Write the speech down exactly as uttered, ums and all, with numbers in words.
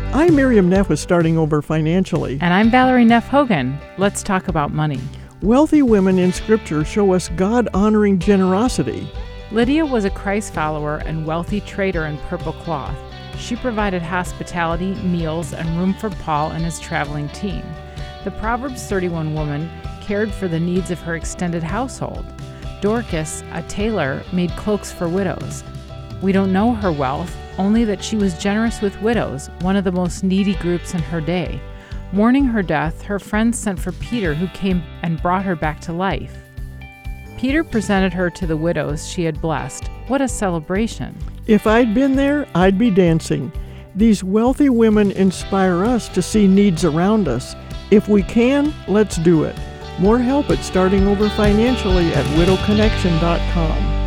I'm Miriam Neff with Starting Over Financially. And I'm Valerie Neff Hogan. Let's talk about money. Wealthy women in Scripture show us God-honoring generosity. Lydia was a Christ follower and wealthy trader in purple cloth. She provided hospitality, meals, and room for Paul and his traveling team. The Proverbs thirty-one woman cared for the needs of her extended household. Dorcas, a tailor, made cloaks for widows. We don't know her wealth, only that she was generous with widows, one of the most needy groups in her day. Mourning her death, her friends sent for Peter, who came and brought her back to life. Peter presented her to the widows she had blessed. What a celebration! If I'd been there, I'd be dancing. These wealthy women inspire us to see needs around us. If we can, let's do it. More help at Starting Over Financially at widow connection dot com.